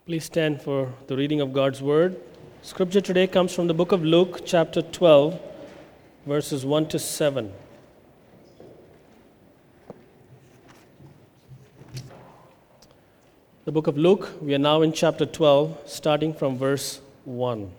Please stand for the reading of God's Word. Scripture today comes from the book of Luke, chapter 12, verses 1 to 7. The book of Luke, we are now in chapter 12, starting from verse 1.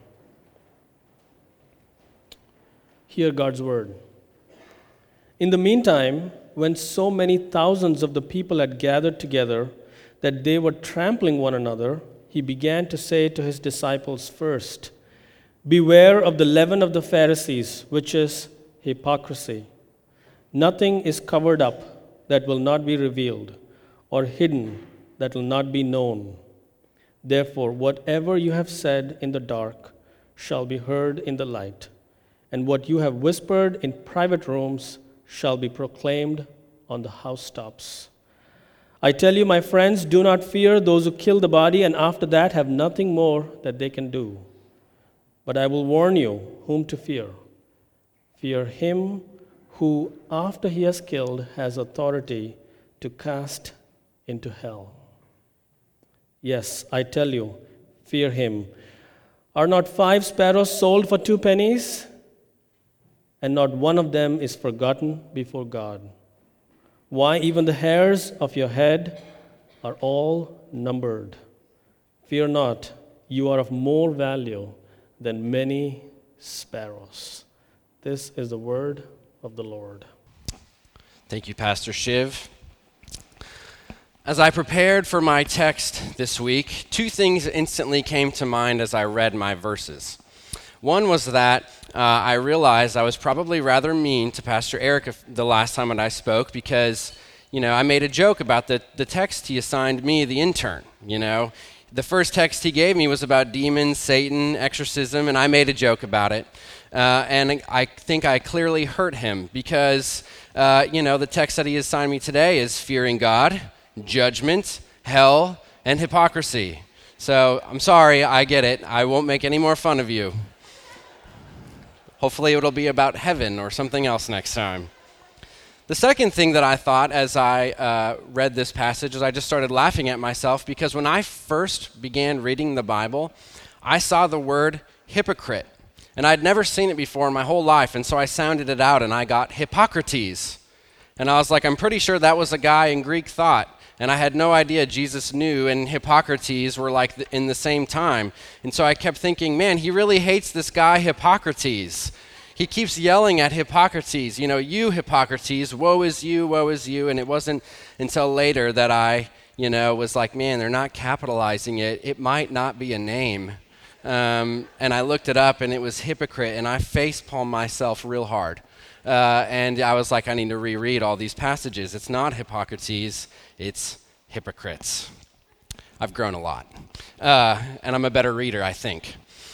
Hear God's Word. In the meantime, when so many thousands of the people had gathered together that they were trampling one another, he began to say to his disciples first, "Beware of the leaven of the Pharisees, which is hypocrisy. Nothing is covered up that will not be revealed, or hidden that will not be known. Therefore, whatever you have said in the dark shall be heard in the light, and what you have whispered in private rooms shall be proclaimed on the housetops. I tell you, my friends, do not fear those who kill the body and after that have nothing more that they can do. But I will warn you whom to fear. Fear him who, after he has killed, has authority to cast into hell. Yes, I tell you, fear him. Are not 5 sparrows sold for 2 pennies? And not one of them is forgotten before God. Why, even the hairs of your head are all numbered. Fear not, you are of more value than many sparrows." This is the word of the Lord. Thank you, Pastor Shiv. As I prepared for my text this week, 2 things instantly came to mind as I read my verses. One was that I realized I was probably rather mean to Pastor Eric the last time that I spoke because, I made a joke about the text he assigned me, the intern. The first text he gave me was about demons, Satan, exorcism, and I made a joke about it. And I think I clearly hurt him because, the text that he assigned me today is fearing God, judgment, hell, and hypocrisy. So I'm sorry, I get it. I won't make any more fun of you. Hopefully it'll be about heaven or something else next time. The second thing that I thought as I read this passage is I just started laughing at myself because when I first began reading the Bible, I saw the word hypocrite. And I'd never seen it before in my whole life, and so I sounded it out and I got Hippocrates. And I was like, I'm pretty sure that was a guy in Greek thought. And I had no idea Jesus knew and Hippocrates were like in the same time. And so I kept thinking, man, he really hates this guy Hippocrates. He keeps yelling at Hippocrates, you Hippocrates, woe is you. And it wasn't until later that I, was like, man, they're not capitalizing it. It might not be a name. And I looked it up and it was hypocrite and I facepalmed myself real hard. And I was like, I need to reread all these passages. It's not Hippocrates, it's hypocrites. I've grown a lot. And I'm a better reader, I think.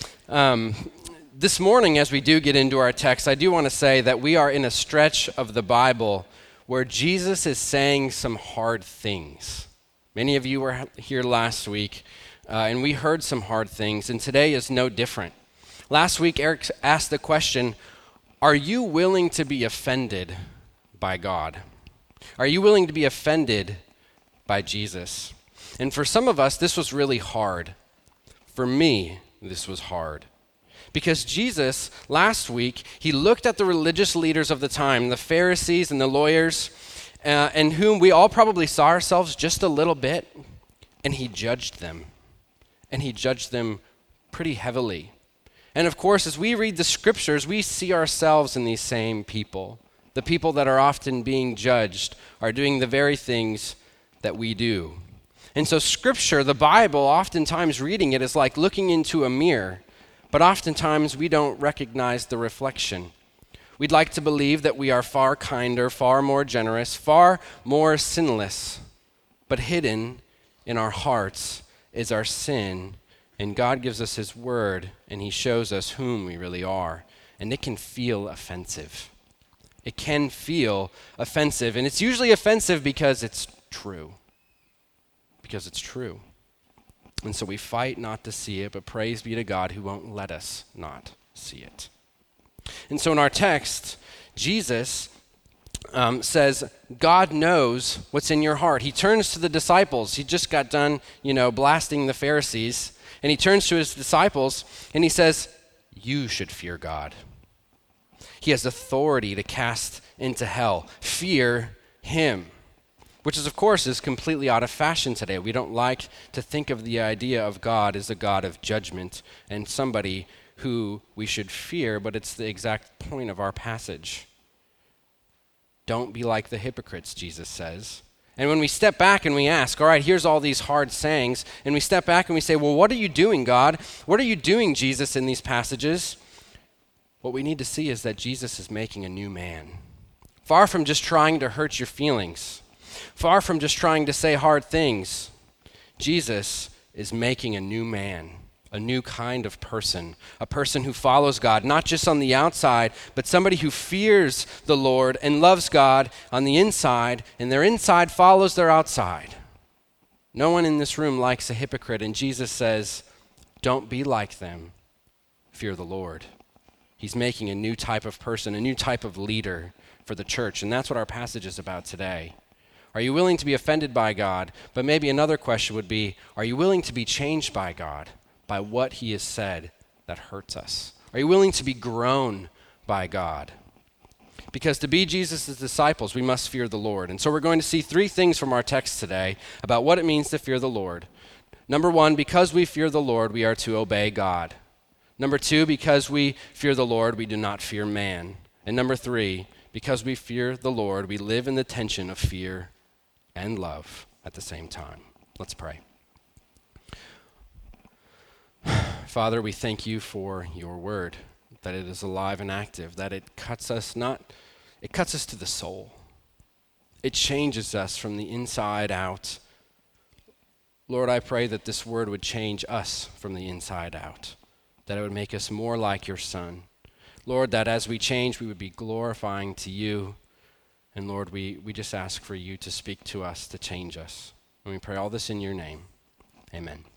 This morning, as we do get into our text, I do want to say that we are in a stretch of the Bible where Jesus is saying some hard things. Many of you were here last week, and we heard some hard things, and today is no different. Last week, Eric asked the question, are you willing to be offended by God? Are you willing to be offended by Jesus? And for some of us, this was really hard. For me, this was hard. Because Jesus, last week, he looked at the religious leaders of the time, the Pharisees and the lawyers, and whom we all probably saw ourselves just a little bit, and he judged them. And he judged them pretty heavily. And of course, as we read the scriptures, we see ourselves in these same people. The people that are often being judged are doing the very things that we do. And so scripture, the Bible, oftentimes reading it is like looking into a mirror, but oftentimes we don't recognize the reflection. We'd like to believe that we are far kinder, far more generous, far more sinless, but hidden in our hearts is our sin. And God gives us his word, and he shows us whom we really are. And it can feel offensive. It can feel offensive. And it's usually offensive because it's true. Because it's true. And so we fight not to see it, but praise be to God who won't let us not see it. And so in our text, Jesus says, God knows what's in your heart. He turns to the disciples. He just got done, blasting the Pharisees. And he turns to his disciples and he says, you should fear God. He has authority to cast into hell. Fear him. Which is, of course, is completely out of fashion today. We don't like to think of the idea of God as a God of judgment and somebody who we should fear, but it's the exact point of our passage. Don't be like the hypocrites, Jesus says. And when we step back and we ask, all right, here's all these hard sayings, and we step back and we say, well, what are you doing, God? What are you doing, Jesus, in these passages? What we need to see is that Jesus is making a new man. Far from just trying to hurt your feelings, far from just trying to say hard things, Jesus is making a new man, a new kind of person, a person who follows God, not just on the outside, but somebody who fears the Lord and loves God on the inside, and their inside follows their outside. No one in this room likes a hypocrite, and Jesus says, don't be like them, fear the Lord. He's making a new type of person, a new type of leader for the church, and that's what our passage is about today. Are you willing to be offended by God? But maybe another question would be, are you willing to be changed by God, by what he has said that hurts us? Are you willing to be grown by God? Because to be Jesus' disciples, we must fear the Lord. And so we're going to see three things from our text today about what it means to fear the Lord. Number one, because we fear the Lord, we are to obey God. Number two, because we fear the Lord, we do not fear man. And number three, because we fear the Lord, we live in the tension of fear and love at the same time. Let's pray. Father, we thank you for your word, that it is alive and active, that it cuts us to the soul. It changes us from the inside out. Lord, I pray that this word would change us from the inside out, that it would make us more like your Son. Lord, that as we change, we would be glorifying to you. And Lord, we just ask for you to speak to us, to change us. And we pray all this in your name. Amen.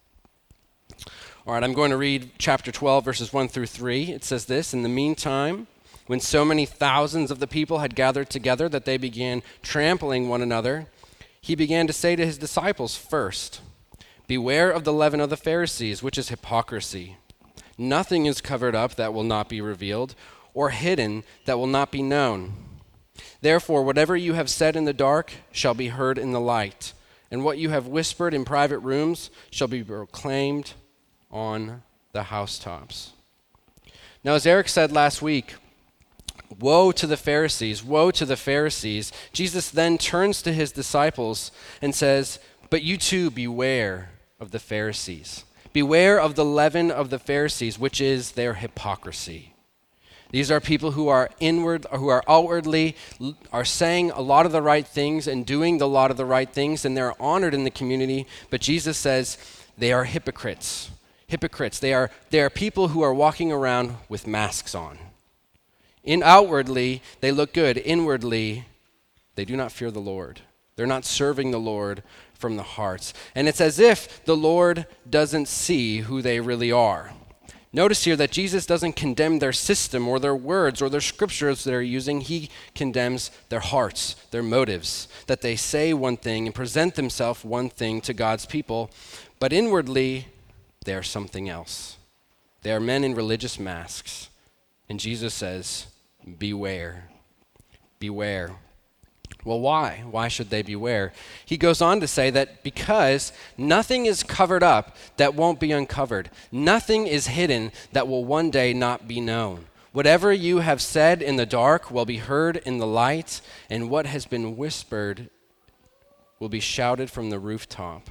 All right, I'm going to read chapter 12, verses 1 through 3. It says this, in the meantime, when so many thousands of the people had gathered together that they began trampling one another, he began to say to his disciples first, beware of the leaven of the Pharisees, which is hypocrisy. Nothing is covered up that will not be revealed, or hidden that will not be known. Therefore, whatever you have said in the dark shall be heard in the light, and what you have whispered in private rooms shall be proclaimed on the housetops. Now, as Eric said last week, woe to the Pharisees, woe to the Pharisees. Jesus then turns to his disciples and says, but you too beware of the Pharisees. Beware of the leaven of the Pharisees, which is their hypocrisy. These are people who are outwardly saying a lot of the right things and doing a lot of the right things, and they're honored in the community. But Jesus says they are hypocrites. Hypocrites. They are people who are walking around with masks on. Outwardly, they look good. Inwardly, they do not fear the Lord. They're not serving the Lord from the hearts. And it's as if the Lord doesn't see who they really are. Notice here that Jesus doesn't condemn their system or their words or their scriptures they're using. He condemns their hearts, their motives, that they say one thing and present themselves one thing to God's people, but inwardly, they are something else. They are men in religious masks. And Jesus says, beware, beware. Well, why? Why should they beware? He goes on to say that because nothing is covered up that won't be uncovered. Nothing is hidden that will one day not be known. Whatever you have said in the dark will be heard in the light, and what has been whispered will be shouted from the rooftop.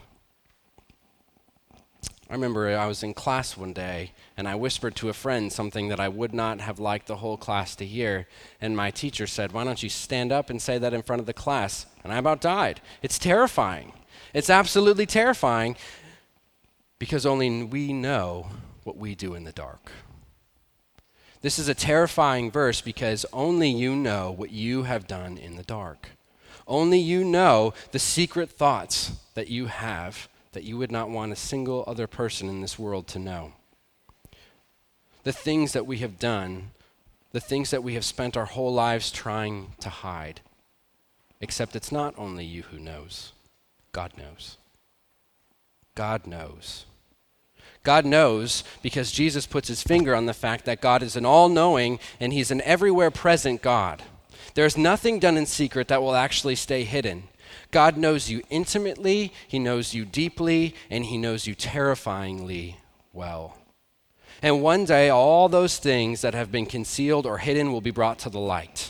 I remember I was in class one day, and I whispered to a friend something that I would not have liked the whole class to hear, and my teacher said, why don't you stand up and say that in front of the class? And I about died. It's terrifying. It's absolutely terrifying, because only we know what we do in the dark. This is a terrifying verse because only you know what you have done in the dark. Only you know the secret thoughts that you have that you would not want a single other person in this world to know. The things that we have done, the things that we have spent our whole lives trying to hide. Except it's not only you who knows. God knows. God knows. God knows because Jesus puts his finger on the fact that God is an all-knowing and he's an everywhere present God. There's nothing done in secret that will actually stay hidden. God knows you intimately, he knows you deeply, and he knows you terrifyingly well. And one day, all those things that have been concealed or hidden will be brought to the light,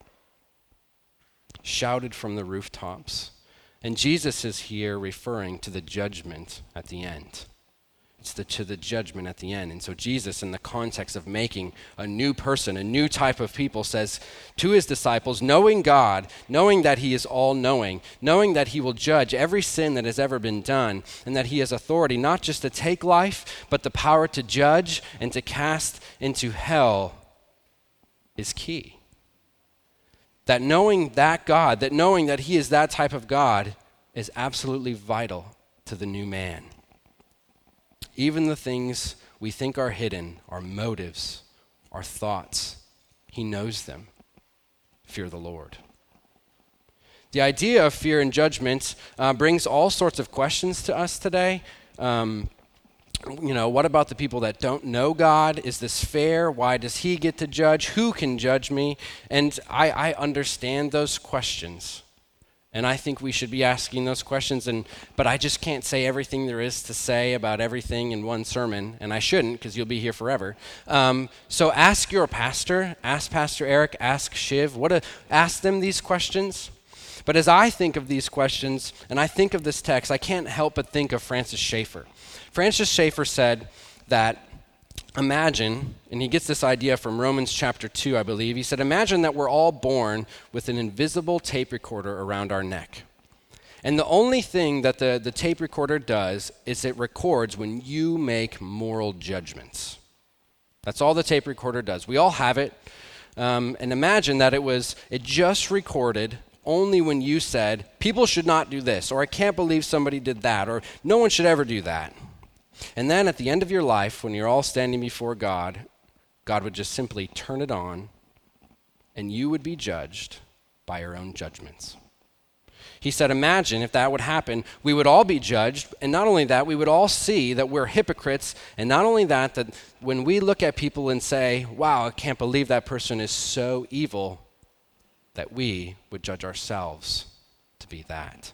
shouted from the rooftops. And Jesus is here referring to the judgment at the end. It's to the judgment at the end. And so Jesus, in the context of making a new person, a new type of people, says to his disciples, knowing God, knowing that he is all-knowing, knowing that he will judge every sin that has ever been done, and that he has authority not just to take life, but the power to judge and to cast into hell is key. That knowing that God, that knowing that he is that type of God is absolutely vital to the new man. Even the things we think are hidden, our motives, our thoughts, he knows them. Fear the Lord. The idea of fear and judgment brings all sorts of questions to us today. What about the people that don't know God? Is this fair? Why does he get to judge? Who can judge me? And I understand those questions. And I think we should be asking those questions, but I just can't say everything there is to say about everything in one sermon, and I shouldn't because you'll be here forever. So ask your pastor, ask Pastor Eric, ask Shiv, ask them these questions. But as I think of these questions, and I think of this text, I can't help but think of Francis Schaeffer. Francis Schaeffer said that imagine, and he gets this idea from Romans chapter 2, I believe. He said, imagine that we're all born with an invisible tape recorder around our neck. And the only thing that the tape recorder does is it records when you make moral judgments. That's all the tape recorder does. We all have it. And imagine that it just recorded only when you said, people should not do this, or I can't believe somebody did that, or no one should ever do that. And then at the end of your life, when you're all standing before God, God would just simply turn it on, and you would be judged by your own judgments. He said, imagine if that would happen, we would all be judged, and not only that, we would all see that we're hypocrites, and not only that when we look at people and say, wow, I can't believe that person is so evil, that we would judge ourselves to be that.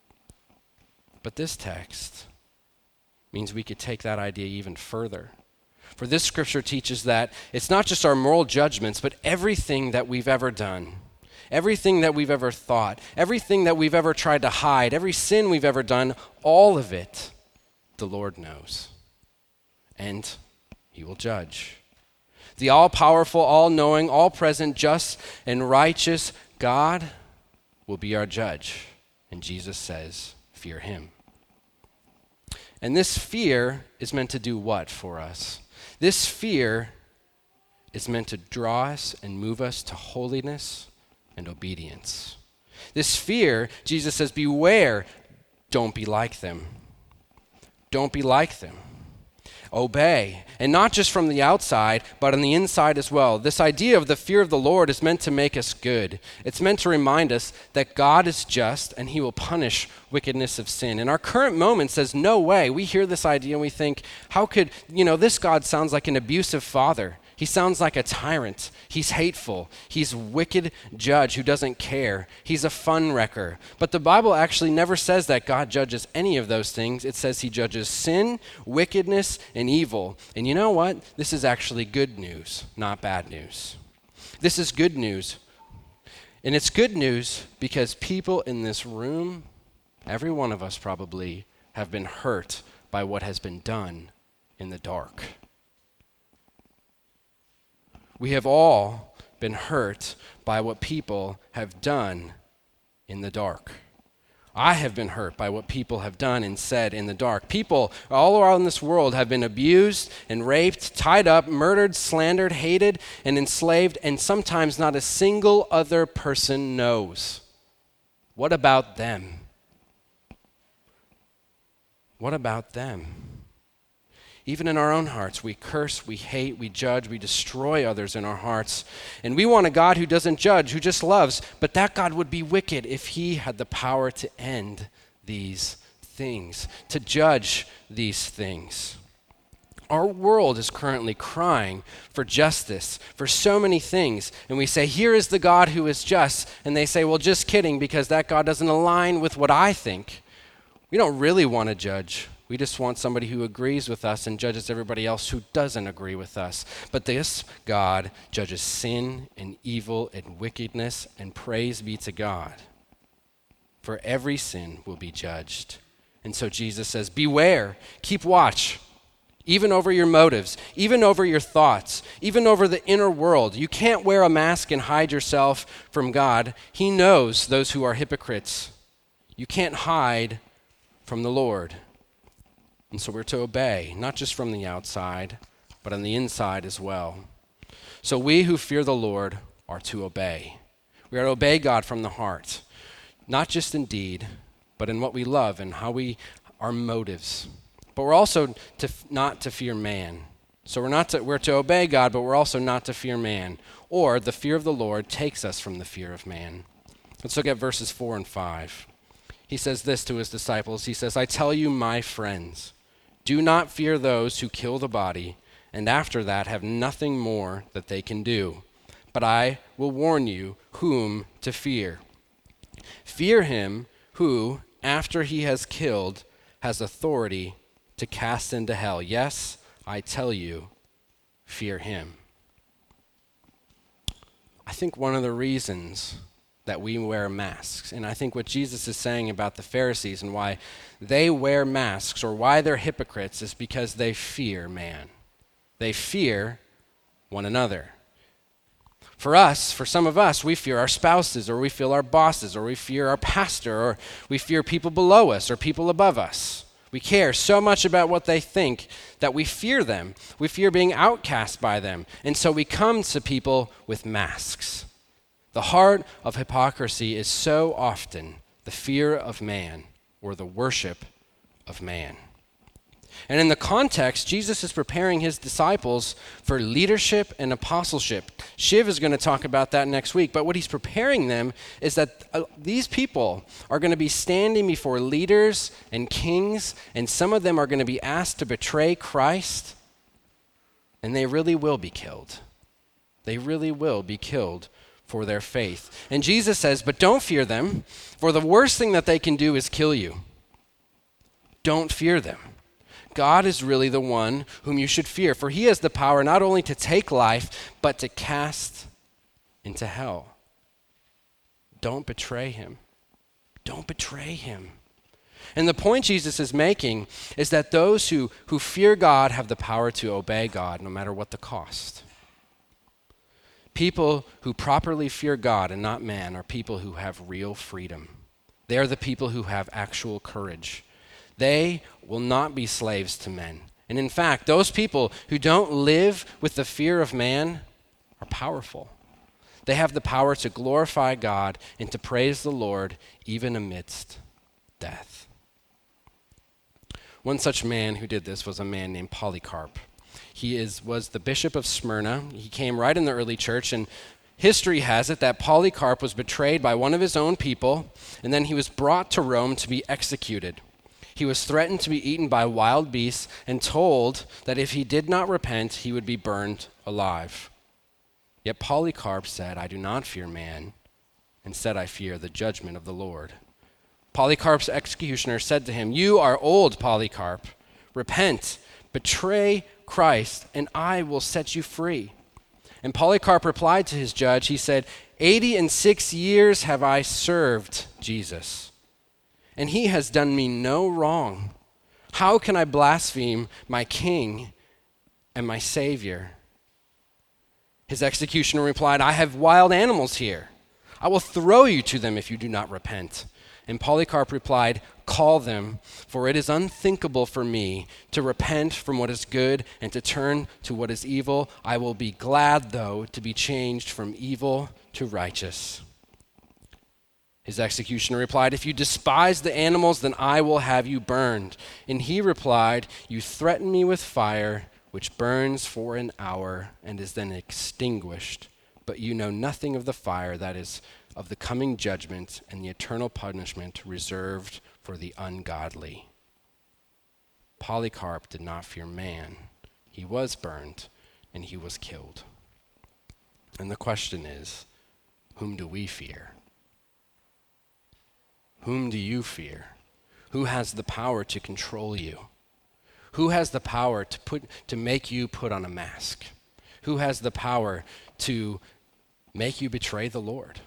But this text means we could take that idea even further. For this scripture teaches that it's not just our moral judgments, but everything that we've ever done, everything that we've ever thought, everything that we've ever tried to hide, every sin we've ever done, all of it, the Lord knows. And he will judge. The all-powerful, all-knowing, all-present, just, and righteous God will be our judge. And Jesus says, fear him. And this fear is meant to do what for us? This fear is meant to draw us and move us to holiness and obedience. This fear, Jesus says, beware, don't be like them. Don't be like them. Obey, and not just from the outside, but on the inside as well. This idea of the fear of the Lord is meant to make us good. It's meant to remind us that God is just and he will punish wickedness of sin. And our current moment says, no way. We hear this idea and we think, how could, this God sounds like an abusive father. He sounds like a tyrant. He's hateful. He's a wicked judge who doesn't care. He's a fun wrecker. But the Bible actually never says that God judges any of those things. It says he judges sin, wickedness, and evil. And you know what? This is actually good news, not bad news. This is good news. And it's good news because people in this room, every one of us probably, have been hurt by what has been done in the dark. We have all been hurt by what people have done in the dark. I have been hurt by what people have done and said in the dark. People all around this world have been abused and raped, tied up, murdered, slandered, hated, and enslaved, and sometimes not a single other person knows. What about them? What about them? Even in our own hearts, we curse, we hate, we judge, we destroy others in our hearts. And we want a God who doesn't judge, who just loves. But that God would be wicked if he had the power to end these things, to judge these things. Our world is currently crying for justice, for so many things. And we say, here is the God who is just. And they say, well, just kidding, because that God doesn't align with what I think. We don't really want to judge. We just want somebody who agrees with us and judges everybody else who doesn't agree with us. But this God judges sin and evil and wickedness, and praise be to God. For every sin will be judged. And so Jesus says, beware, keep watch, even over your motives, even over your thoughts, even over the inner world. You can't wear a mask and hide yourself from God. He knows those who are hypocrites. You can't hide from the Lord. And so we're to obey, not just from the outside, but on the inside as well. So we who fear the Lord are to obey. We are to obey God from the heart, not just in deed, but in what we love and how our motives. But we're also not to fear man. So we're to obey God, but we're also not to fear man. Or the fear of the Lord takes us from the fear of man. Let's look at verses 4 and 5. He says this to his disciples. He says, I tell you, my friends, do not fear those who kill the body, and after that have nothing more that they can do. But I will warn you whom to fear. Fear him who, after he has killed, has authority to cast into hell. Yes, I tell you, fear him. I think one of the reasons that we wear masks, and I think what Jesus is saying about the Pharisees and why they wear masks or why they're hypocrites is because they fear man. They fear one another. For some of us, we fear our spouses, or we fear our bosses, or we fear our pastor, or we fear people below us or people above us. We care so much about what they think that we fear them. We fear being outcast by them. And so we come to people with masks. The heart of hypocrisy is so often the fear of man or the worship of man. And in the context, Jesus is preparing his disciples for leadership and apostleship. Shiv is going to talk about that next week, but what he's preparing them is that these people are going to be standing before leaders and kings, and some of them are going to be asked to betray Christ, and they really will be killed. They really will be killed for their faith. And Jesus says, but don't fear them, for the worst thing that they can do is kill you. Don't fear them. God is really the one whom you should fear, for he has the power not only to take life, but to cast into hell. Don't betray him. Don't betray him. And the point Jesus is making is that those who fear God have the power to obey God no matter what the cost. People who properly fear God and not man are people who have real freedom. They are the people who have actual courage. They will not be slaves to men. And in fact, those people who don't live with the fear of man are powerful. They have the power to glorify God and to praise the Lord even amidst death. One such man who did this was a man named Polycarp. He was the bishop of Smyrna. He came right in the early church, and history has it that Polycarp was betrayed by one of his own people, and then he was brought to Rome to be executed. He was threatened to be eaten by wild beasts and told that if he did not repent, he would be burned alive. Yet Polycarp said, I do not fear man. Instead, I fear the judgment of the Lord. Polycarp's executioner said to him, you are old, Polycarp. Repent, betray Christ, and I will set you free. And Polycarp replied to his judge, he said, 86 years have I served Jesus, and he has done me no wrong. How can I blaspheme my king and my Savior? His executioner replied, I have wild animals here. I will throw you to them if you do not repent. And Polycarp replied, call them, for it is unthinkable for me to repent from what is good and to turn to what is evil. I will be glad, though, to be changed from evil to righteous. His executioner replied, "If you despise the animals, then I will have you burned." And he replied, "You threaten me with fire, which burns for an hour and is then extinguished. But you know nothing of the fire that is of the coming judgment and the eternal punishment reserved for the ungodly." Polycarp did not fear man. He was burned and he was killed. And the question is, whom do we fear? Whom do you fear? Who has the power to control you? Who has the power to make you put on a mask? Who has the power to make you betray the Lord?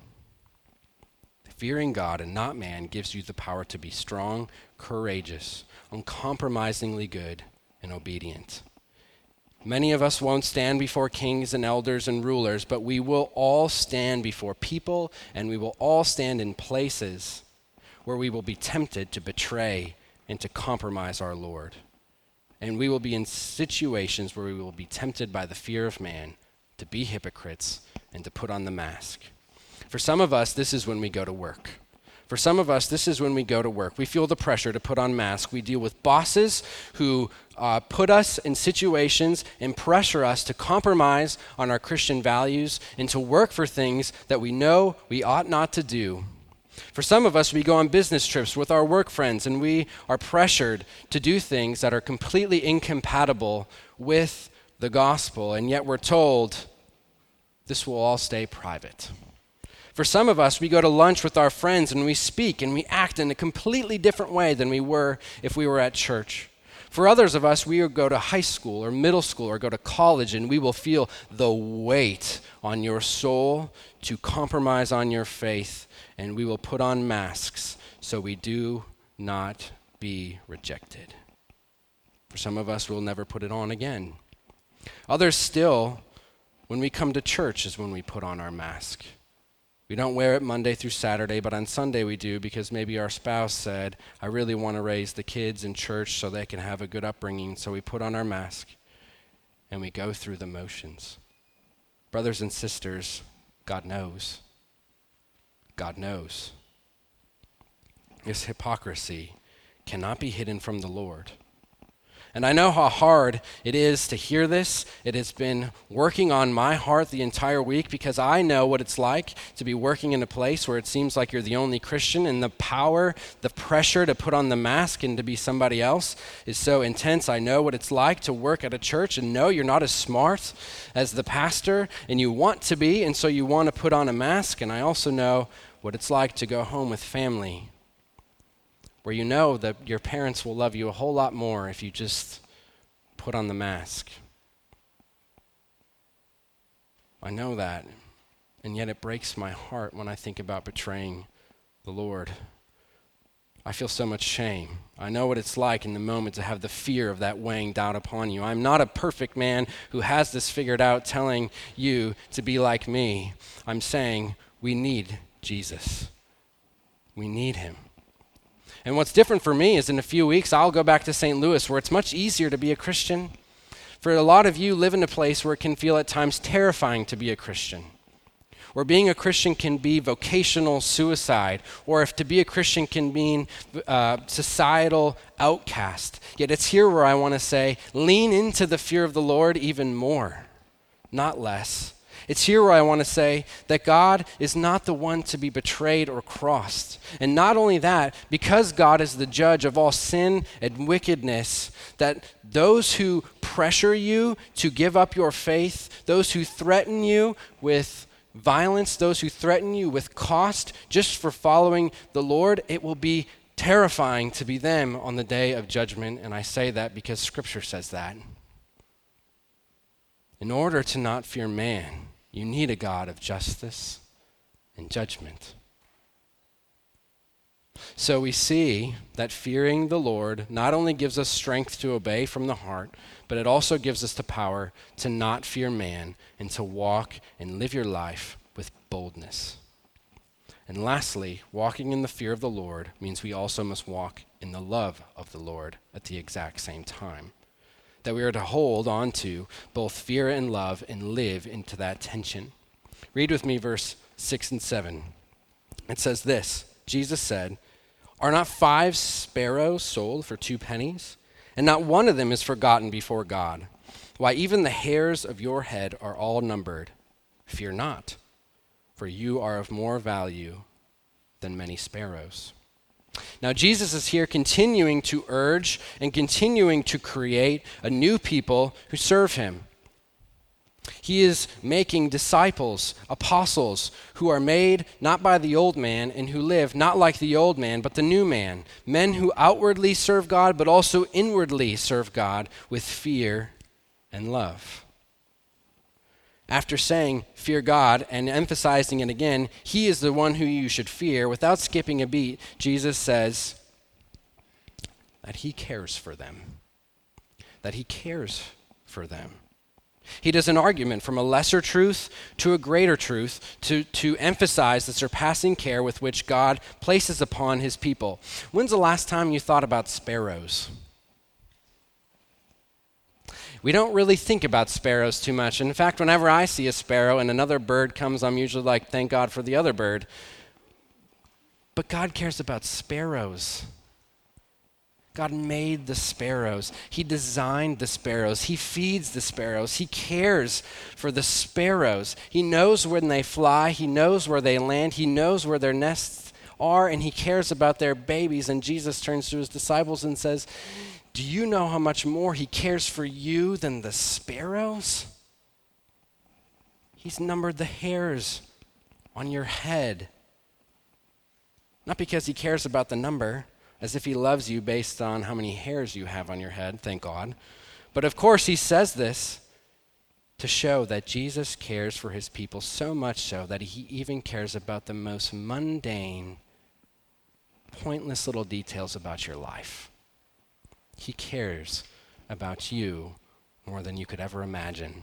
Fearing God and not man gives you the power to be strong, courageous, uncompromisingly good, and obedient. Many of us won't stand before kings and elders and rulers, but we will all stand before people, and we will all stand in places where we will be tempted to betray and to compromise our Lord. And we will be in situations where we will be tempted by the fear of man to be hypocrites and to put on the mask. For some of us, this is when we go to work. For some of us, this is when we go to work. We feel the pressure to put on masks. We deal with bosses who put us in situations and pressure us to compromise on our Christian values and to work for things that we know we ought not to do. For some of us, we go on business trips with our work friends and we are pressured to do things that are completely incompatible with the gospel, and yet we're told this will all stay private. For some of us, we go to lunch with our friends and we speak and we act in a completely different way than we were if we were at church. For others of us, we will go to high school or middle school or go to college and we will feel the weight on your soul to compromise on your faith, and we will put on masks so we do not be rejected. For some of us, we'll never put it on again. Others still, when we come to church is when we put on our mask. We don't wear it Monday through Saturday, but on Sunday we do because maybe our spouse said, "I really want to raise the kids in church so they can have a good upbringing." So we put on our mask and we go through the motions. Brothers and sisters, God knows. God knows. This hypocrisy cannot be hidden from the Lord. And I know how hard it is to hear this. It has been working on my heart the entire week because I know what it's like to be working in a place where it seems like you're the only Christian, and the power, the pressure to put on the mask and to be somebody else is so intense. I know what it's like to work at a church and know you're not as smart as the pastor, and you want to be, and so you want to put on a mask. And I also know what it's like to go home with family, where you know that your parents will love you a whole lot more if you just put on the mask. I know that, and yet it breaks my heart when I think about betraying the Lord. I feel so much shame. I know what it's like in the moment to have the fear of that weighing down upon you. I'm not a perfect man who has this figured out telling you to be like me. I'm saying we need Jesus. We need him. And what's different for me is in a few weeks, I'll go back to St. Louis, where it's much easier to be a Christian. For a lot of you live in a place where it can feel at times terrifying to be a Christian, where being a Christian can be vocational suicide, or if to be a Christian can mean societal outcast. Yet it's here where I want to say, lean into the fear of the Lord even more, not less. It's here where I want to say that God is not the one to be betrayed or crossed. And not only that, because God is the judge of all sin and wickedness, that those who pressure you to give up your faith, those who threaten you with violence, those who threaten you with cost just for following the Lord, it will be terrifying to be them on the day of judgment. And I say that because Scripture says that. In order to not fear man, you need a God of justice and judgment. So we see that fearing the Lord not only gives us strength to obey from the heart, but it also gives us the power to not fear man and to walk and live your life with boldness. And lastly, walking in the fear of the Lord means we also must walk in the love of the Lord at the exact same time. That we are to hold on to both fear and love and live into that tension. Read with me verse 6 and 7. It says this: Jesus said, "Are not 5 sparrows sold for 2 pennies? And not one of them is forgotten before God. Why, even the hairs of your head are all numbered. Fear not, for you are of more value than many sparrows." Now, Jesus is here continuing to urge and continuing to create a new people who serve him. He is making disciples, apostles, who are made not by the old man and who live not like the old man, but the new man. Men who outwardly serve God, but also inwardly serve God with fear and love. After saying, fear God, and emphasizing it again, he is the one who you should fear, without skipping a beat, Jesus says that he cares for them. That he cares for them. He does an argument from a lesser truth to a greater truth to emphasize the surpassing care with which God places upon his people. When's the last time you thought about sparrows? We don't really think about sparrows too much. In fact, whenever I see a sparrow and another bird comes, I'm usually like, thank God for the other bird. But God cares about sparrows. God made the sparrows. He designed the sparrows. He feeds the sparrows. He cares for the sparrows. He knows when they fly. He knows where they land. He knows where their nests are, and he cares about their babies. And Jesus turns to his disciples and says, do you know how much more he cares for you than the sparrows? He's numbered the hairs on your head. Not because he cares about the number, as if he loves you based on how many hairs you have on your head, thank God. But of course he says this to show that Jesus cares for his people so much so that he even cares about the most mundane, pointless little details about your life. He cares about you more than you could ever imagine.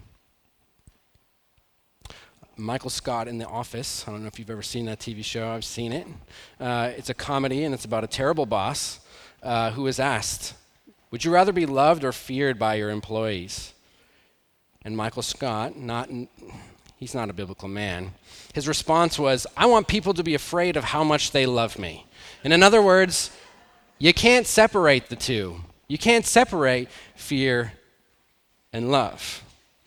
Michael Scott in The Office, I don't know if you've ever seen that TV show, I've seen it. It's a comedy and it's about a terrible boss who is asked, would you rather be loved or feared by your employees? And Michael Scott, he's not a biblical man, his response was, I want people to be afraid of how much they love me. And in other words, you can't separate the two. You can't separate fear and love.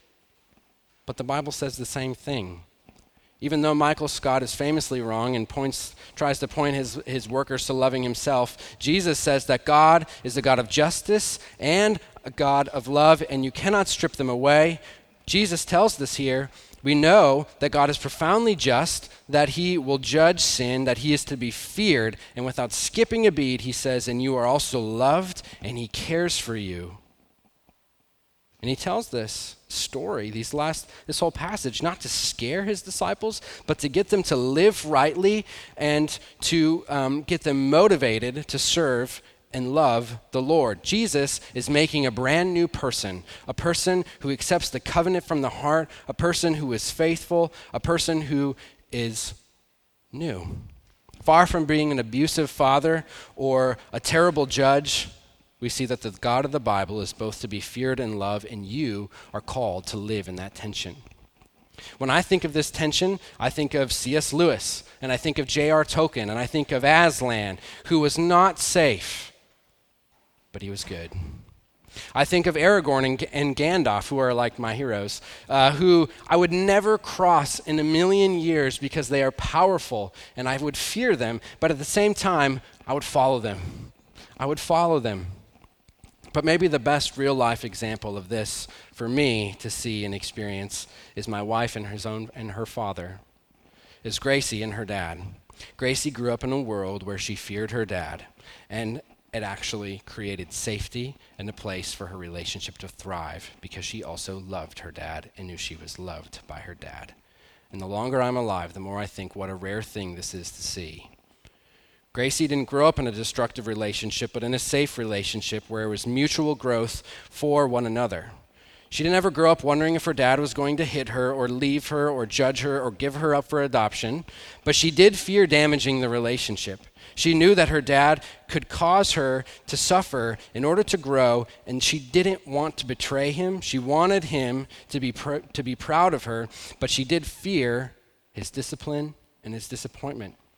But the Bible says the same thing. Even though Michael Scott is famously wrong and tries to point his workers to loving himself, Jesus says that God is a God of justice and a God of love, and you cannot strip them away. Jesus tells this here. We know that God is profoundly just, that he will judge sin, that he is to be feared, and without skipping a beat, he says, and you are also loved, and he cares for you. And he tells this story, this whole passage, not to scare his disciples, but to get them to live rightly and to get them motivated to serve and love the Lord. Jesus is making a brand new person, a person who accepts the covenant from the heart, a person who is faithful, a person who is new. Far from being an abusive father or a terrible judge, we see that the God of the Bible is both to be feared and loved, and you are called to live in that tension. When I think of this tension, I think of C.S. Lewis, and I think of J.R. Tolkien, and I think of Aslan, who was not safe, but he was good. I think of Aragorn and Gandalf, who are like my heroes, who I would never cross in a million years because they are powerful, and I would fear them, but at the same time, I would follow them. I would follow them. But maybe the best real-life example of this for me to see and experience is my wife and her father, is Gracie and her dad. Gracie grew up in a world where she feared her dad, and it actually created safety and a place for her relationship to thrive because she also loved her dad and knew she was loved by her dad. And the longer I'm alive, the more I think what a rare thing this is to see. Gracie didn't grow up in a destructive relationship, but in a safe relationship where it was mutual growth for one another. She didn't ever grow up wondering if her dad was going to hit her or leave her or judge her or give her up for adoption, but she did fear damaging the relationship. She knew that her dad could cause her to suffer in order to grow, and she didn't want to betray him. She wanted him to be proud of her, but she did fear his discipline and his disappointment.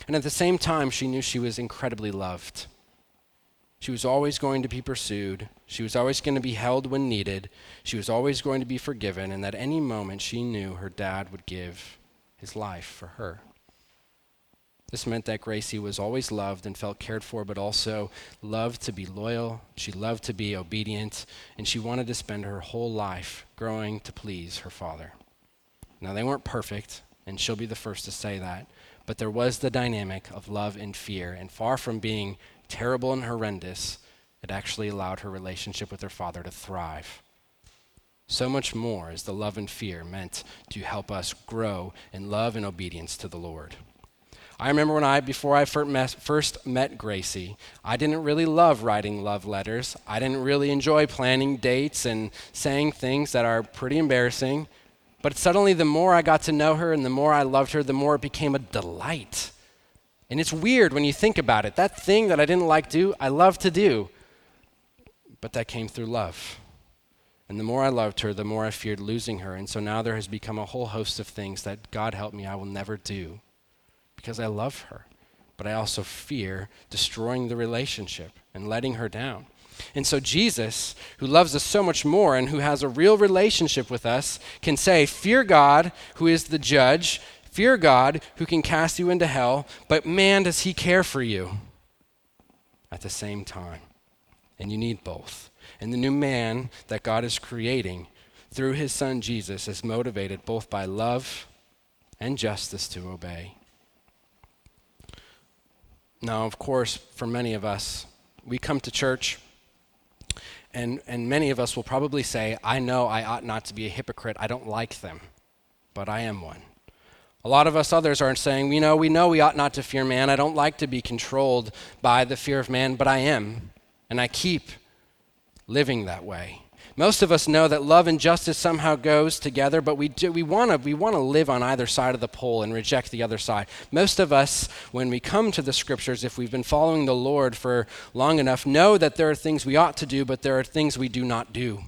And at the same time, she knew she was incredibly loved. She was always going to be pursued. She was always going to be held when needed. She was always going to be forgiven. And at any moment, she knew her dad would give his life for her. This meant that Gracie was always loved and felt cared for, but also loved to be loyal. She loved to be obedient, and she wanted to spend her whole life growing to please her father. Now, they weren't perfect, and she'll be the first to say that, but there was the dynamic of love and fear, and far from being terrible and horrendous, it actually allowed her relationship with her father to thrive. So much more is the love and fear meant to help us grow in love and obedience to the Lord. I remember before I first met Gracie, I didn't really love writing love letters. I didn't really enjoy planning dates and saying things that are pretty embarrassing. But suddenly, the more I got to know her and the more I loved her, the more it became a delight. And it's weird when you think about it. That thing that I didn't like to do, I love to do. But that came through love. And the more I loved her, the more I feared losing her. And so now there has become a whole host of things that, God help me, I will never do because I love her. But I also fear destroying the relationship and letting her down. And so Jesus, who loves us so much more and who has a real relationship with us, can say, fear God, who is the judge, fear God, who can cast you into hell, but man, does he care for you at the same time. And you need both. And the new man that God is creating through his son Jesus is motivated both by love and justice to obey. Now, of course, for many of us, we come to church, and many of us will probably say, I know I ought not to be a hypocrite. I don't like them, but I am one. A lot of us others are saying, we know we ought not to fear man. I don't like to be controlled by the fear of man, but I am, and I keep living that way. Most of us know that love and justice somehow goes together, but we want to live on either side of the pole and reject the other side. Most of us, when we come to the scriptures, if we've been following the Lord for long enough, know that there are things we ought to do, but there are things we do not do.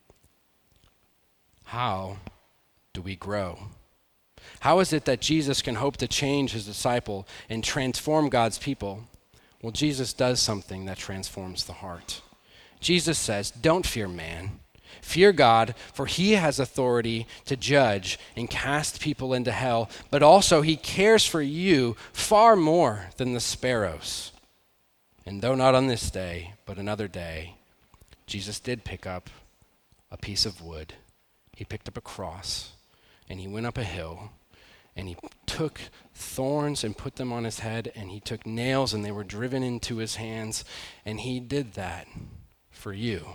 How do we grow? How is it that Jesus can hope to change his disciple and transform God's people? Well, Jesus does something that transforms the heart. Jesus says, don't fear man. Fear God, for he has authority to judge and cast people into hell, but also he cares for you far more than the sparrows. And though not on this day, but another day, Jesus did pick up a piece of wood. He picked up a cross, and he went up a hill, and he took thorns and put them on his head, and he took nails, and they were driven into his hands, and he did that for you.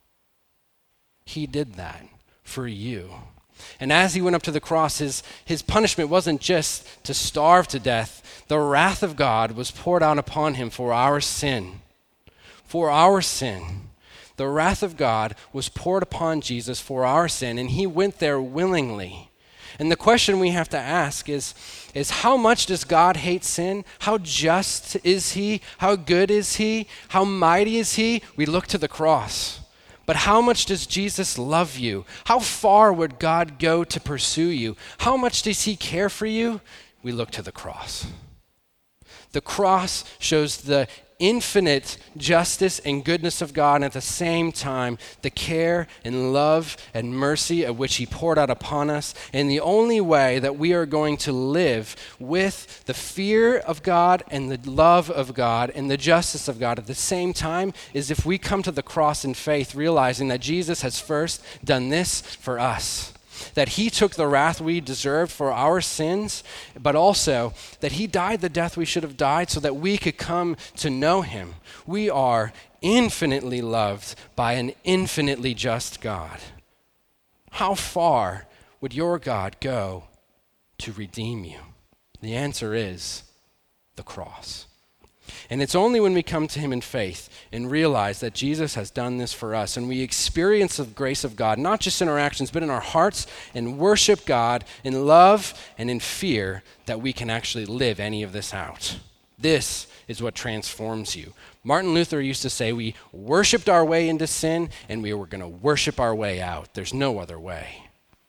He did that for you. And as he went up to the cross, his punishment wasn't just to starve to death. The wrath of God was poured out upon him for our sin. For our sin. The wrath of God was poured upon Jesus for our sin, and he went there willingly. And the question we have to ask is how much does God hate sin? How just is he? How good is he? How mighty is he? We look to the cross. But how much does Jesus love you? How far would God go to pursue you? How much does he care for you? We look to the cross. The cross shows the infinite justice and goodness of God, and at the same time, the care and love and mercy of which he poured out upon us. And the only way that we are going to live with the fear of God and the love of God and the justice of God at the same time is if we come to the cross in faith, realizing that Jesus has first done this for us. That he took the wrath we deserved for our sins, but also that he died the death we should have died so that we could come to know him. We are infinitely loved by an infinitely just God. How far would your God go to redeem you? The answer is the cross. And it's only when we come to him in faith and realize that Jesus has done this for us and we experience the grace of God, not just in our actions, but in our hearts, and worship God in love and in fear, that we can actually live any of this out. This is what transforms you. Martin Luther used to say we worshiped our way into sin and we were going to worship our way out. There's no other way.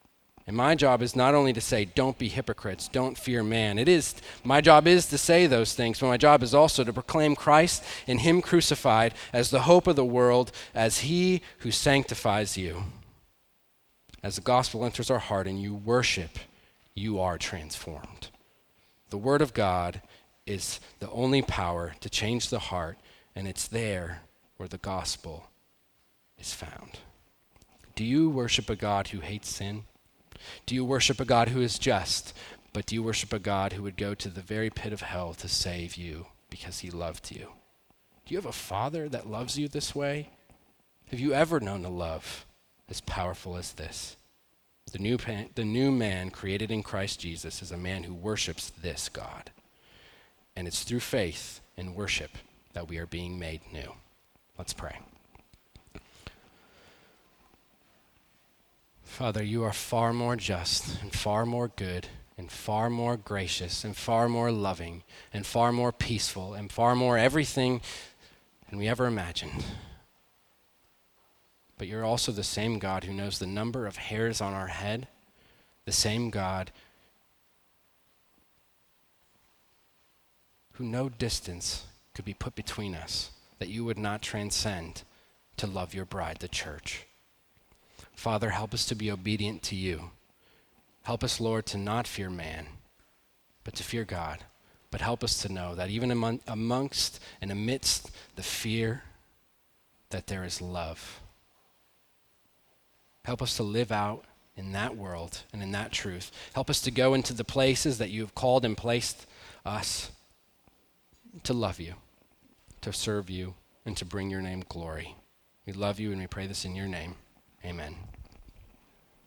And my job is not only to say, don't be hypocrites, don't fear man. My job is to say those things, but my job is also to proclaim Christ and him crucified as the hope of the world, as he who sanctifies you. As the gospel enters our heart and you worship, you are transformed. The word of God is the only power to change the heart, and it's there where the gospel is found. Do you worship a God who hates sin? Do you worship a God who is just, but do you worship a God who would go to the very pit of hell to save you because he loved you? Do you have a Father that loves you this way? Have you ever known a love as powerful as this? The new man created in Christ Jesus is a man who worships this God. And it's through faith and worship that we are being made new. Let's pray. Father, you are far more just and far more good and far more gracious and far more loving and far more peaceful and far more everything than we ever imagined. But you're also the same God who knows the number of hairs on our head, the same God who no distance could be put between us, that you would not transcend to love your bride, the church. Father, help us to be obedient to you. Help us, Lord, to not fear man, but to fear God. But help us to know that even amongst and amidst the fear, that there is love. Help us to live out in that world and in that truth. Help us to go into the places that you have called and placed us to love you, to serve you, and to bring your name glory. We love you and we pray this in your name. Amen.